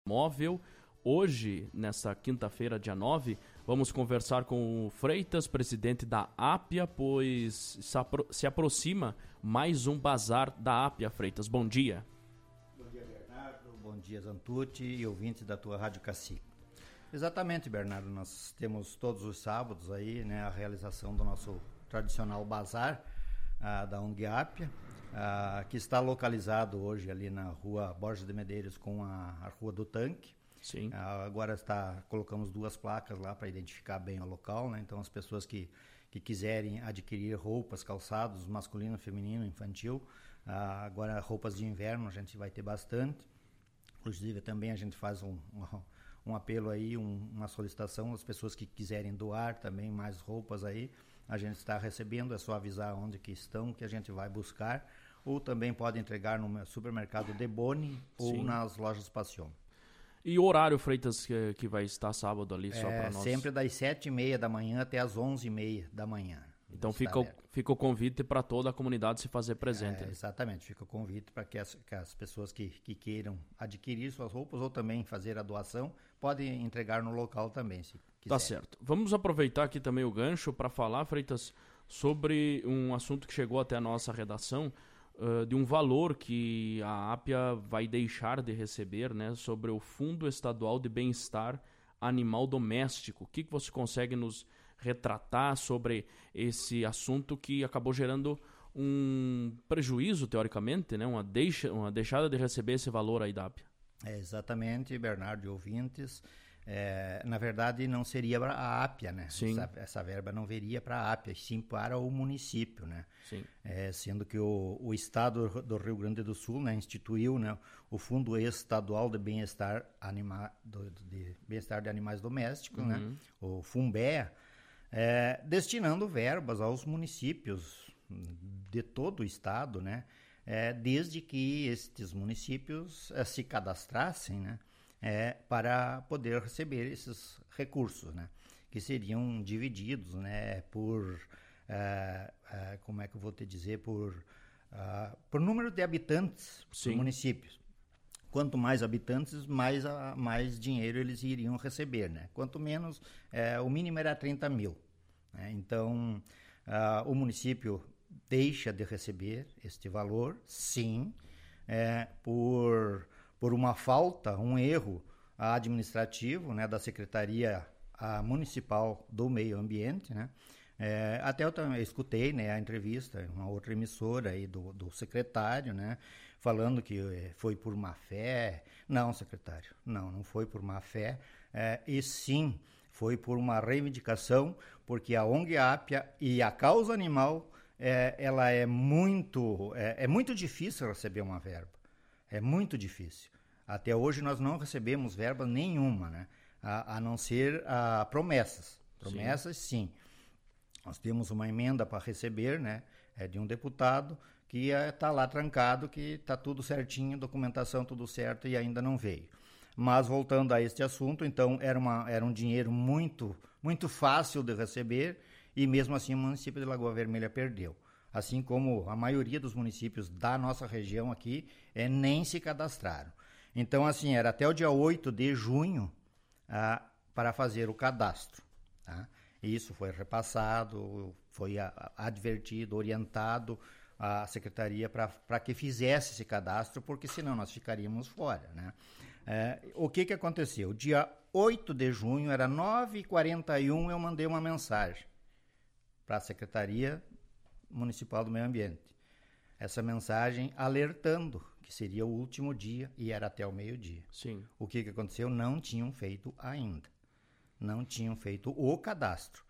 Móvel. Hoje, nesta quinta-feira, dia 9, vamos conversar com o Freitas, presidente da Appia, pois se aproxima mais um bazar da Appia. Freitas, bom dia. Bom dia, Bernardo. Bom dia, Zantucci e ouvintes da tua Rádio Cacique. Exatamente, Bernardo, nós temos todos os sábados aí, né, a realização do nosso tradicional bazar da ONG Appia, que está localizado hoje ali na rua Borges de Medeiros com a Rua do Tanque. Sim. Agora colocamos 2 placas lá para identificar bem o local, né? Então as pessoas que quiserem adquirir roupas, calçados, masculino, feminino, infantil, agora roupas de inverno a gente vai ter bastante. Inclusive também a gente faz um apelo aí, uma solicitação às pessoas que quiserem doar também mais roupas aí. A gente está recebendo, é só avisar onde que estão, que a gente vai buscar. Ou também pode entregar no supermercado Deboni ou nas lojas Passion. E o horário, Freitas, que vai estar sábado ali, só para nós? Sempre das 7h30 da manhã até as 11h30 da manhã. Então fica o convite para toda a comunidade se fazer presente. Exatamente, fica o convite para que as pessoas que queiram adquirir suas roupas ou também fazer a doação, podem entregar no local também, se quiser. Tá certo. Vamos aproveitar aqui também o gancho para falar, Freitas, sobre um assunto que chegou até a nossa redação, de um valor que a Appia vai deixar de receber, né, sobre o Fundo Estadual de Bem-Estar Animal Doméstico. O que você consegue nos retratar sobre esse assunto que acabou gerando um prejuízo, teoricamente, né, uma deixada de receber esse valor aí da Appia? Exatamente, Bernardo e ouvintes. Na verdade, não seria para a Appia, né? Sim. Essa verba não viria para a Appia, sim para o município, né? Sim. Sendo que o Estado do Rio Grande do Sul, né, instituiu, né, o Fundo Estadual de Bem-Estar de Animais Domésticos, né, o FUNBEA, destinando verbas aos municípios de todo o Estado, né, desde que estes municípios se cadastrassem, né, para poder receber esses recursos, né, que seriam divididos, né, por, como é que eu vou te dizer, por número de habitantes do município. Quanto mais habitantes, mais dinheiro eles iriam receber, né? Quanto menos, o mínimo era 30 mil. Né? Então, o município deixa de receber este valor, sim, por uma falta, um erro administrativo, né, da Secretaria Municipal do Meio Ambiente, né? Até eu também escutei, né, a entrevista, uma outra emissora aí do secretário, né, falando que foi por má fé. Não, secretário, não foi por má fé, e sim foi por uma reivindicação, porque a ONG Appia e a causa animal, ela é muito difícil receber uma verba. É muito difícil. Até hoje nós não recebemos verba nenhuma, né? A não ser promessas. Promessas, sim. Nós temos uma emenda para receber, né? De um deputado que está lá trancado, que está tudo certinho, documentação tudo certo e ainda não veio. Mas voltando a este assunto, então era um dinheiro muito, muito fácil de receber e mesmo assim o município de Lagoa Vermelha perdeu. Assim como a maioria dos municípios da nossa região aqui nem se cadastraram. Então, assim, era até o dia 8 de junho para fazer o cadastro. Tá? Isso foi repassado, foi advertido, orientado a secretaria para que fizesse esse cadastro, porque senão nós ficaríamos fora. Né? O que aconteceu? Dia 8 de junho, era 9h41, eu mandei uma mensagem para a Secretaria Municipal do Meio Ambiente. Essa mensagem alertando que seria o último dia e era até o meio-dia. Sim. O que aconteceu? Não tinham feito ainda. Não tinham feito o cadastro.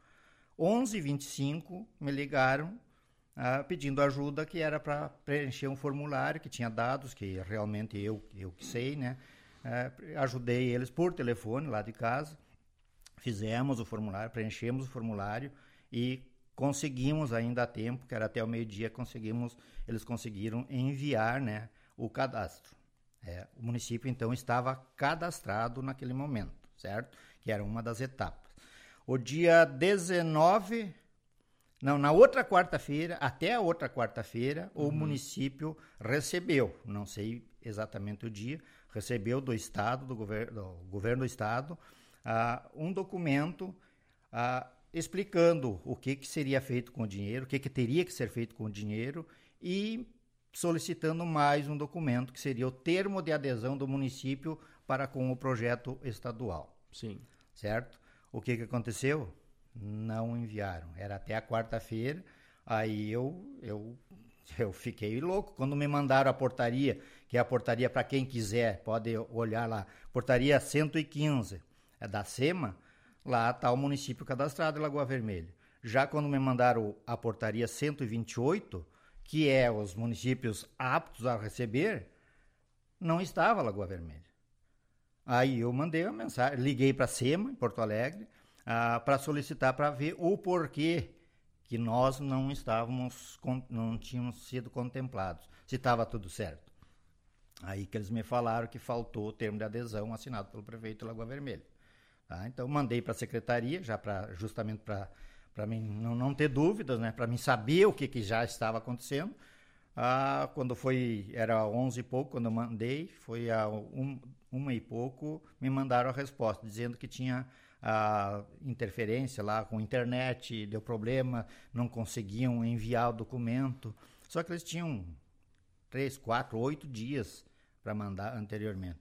11h25 me ligaram pedindo ajuda, que era para preencher um formulário que tinha dados, que realmente eu que sei, né? Ajudei eles por telefone lá de casa, fizemos o formulário, preenchemos o formulário e conseguimos ainda a tempo, que era até o meio-dia, eles conseguiram enviar, né, o cadastro. O município, então, estava cadastrado naquele momento, certo? Que era uma das etapas. O dia 19, na outra quarta-feira, até a outra quarta-feira, o município recebeu, não sei exatamente o dia, recebeu do Estado, do governo do Estado, um documento explicando o que seria feito com o dinheiro, o que teria que ser feito com o dinheiro e solicitando mais um documento, que seria o termo de adesão do município para com o projeto estadual. Sim. Certo? O que aconteceu? Não enviaram. Era até a quarta-feira, aí eu fiquei louco. Quando me mandaram a portaria, que é a portaria para quem quiser, pode olhar lá, portaria 115, é da SEMA, lá está o município cadastrado em Lagoa Vermelha. Já quando me mandaram a portaria 128, que é os municípios aptos a receber, não estava Lagoa Vermelha. Aí eu mandei uma mensagem, liguei para a SEMA, em Porto Alegre, para solicitar, para ver o porquê que nós não tínhamos sido contemplados, se estava tudo certo. Aí que eles me falaram que faltou o termo de adesão assinado pelo prefeito de Lagoa Vermelha. Tá? Então mandei para a secretaria, justamente para mim não ter dúvidas, né? Para mim saber o que já estava acontecendo. Quando era 11 e pouco, quando eu mandei, foi a 1 e pouco, me mandaram a resposta, dizendo que tinha interferência lá com a internet, deu problema, não conseguiam enviar o documento. Só que eles tinham 3, 4, 8 dias para mandar anteriormente.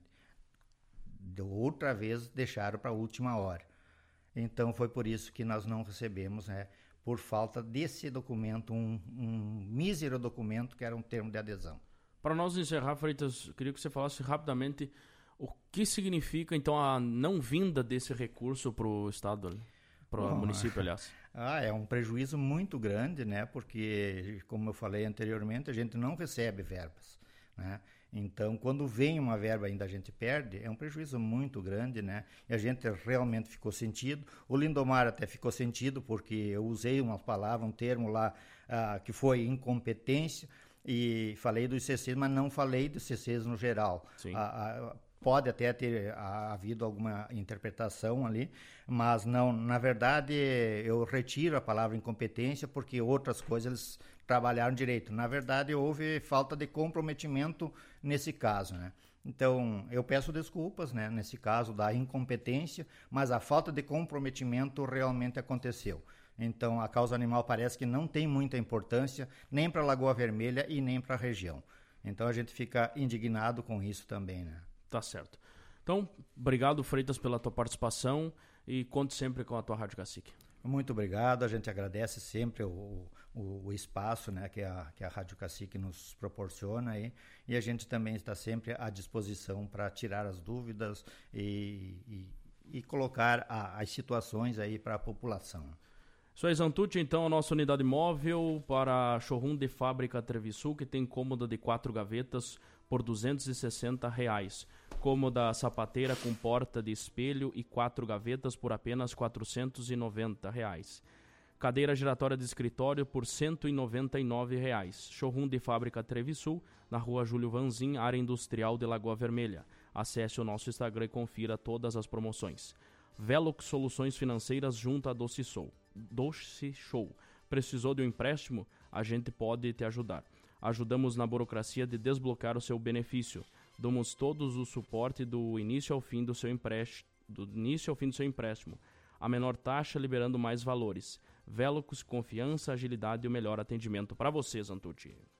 Outra vez deixaram para a última hora. Então foi por isso que nós não recebemos, né, por falta desse documento, um mísero documento que era um termo de adesão. Para nós encerrar, Freitas, queria que você falasse rapidamente o que significa, então, a não vinda desse recurso para o Estado, para o município, aliás. É um prejuízo muito grande, né? Porque, como eu falei anteriormente, a gente não recebe verbas, né? Então, quando vem uma verba ainda a gente perde, é um prejuízo muito grande, né? E a gente realmente ficou sentido. O Lindomar até ficou sentido, porque eu usei uma palavra, um termo lá, que foi incompetência, e falei dos CCs, mas não falei dos CCs no geral. Sim. Pode até ter havido alguma interpretação ali, mas não, na verdade eu retiro a palavra incompetência, porque outras coisas eles trabalharam direito. Na verdade houve falta de comprometimento nesse caso, né? Então eu peço desculpas, né, nesse caso da incompetência, mas a falta de comprometimento realmente aconteceu. Então a causa animal parece que não tem muita importância nem para Lagoa Vermelha e nem para a região. Então a gente fica indignado com isso também, né? Tá certo. Então, obrigado, Freitas, pela tua participação e conte sempre com a tua Rádio Cacique. Muito obrigado, a gente agradece sempre o espaço, né, que a Rádio Cacique nos proporciona aí, e a gente também está sempre à disposição para tirar as dúvidas e colocar as situações aí para a população. Isso aí, Zantucci, então, a nossa unidade móvel para showroom de fábrica Trevisul, que tem cômoda de 4 gavetas por R$ 260. Cômoda sapateira com porta de espelho e 4 gavetas por apenas R$ 490. Cadeira giratória de escritório por R$ 199. Showroom de fábrica Trevisul, na rua Júlio Vanzin, área industrial de Lagoa Vermelha. Acesse o nosso Instagram e confira todas as promoções. Velox Soluções Financeiras junto a Doce Show. Precisou de um empréstimo? A gente pode te ajudar. Ajudamos na burocracia de desbloquear o seu benefício. Damos todos o suporte do início ao fim do seu empréstimo. A menor taxa liberando mais valores. Velox, confiança, agilidade e o melhor atendimento para você, Zantucci.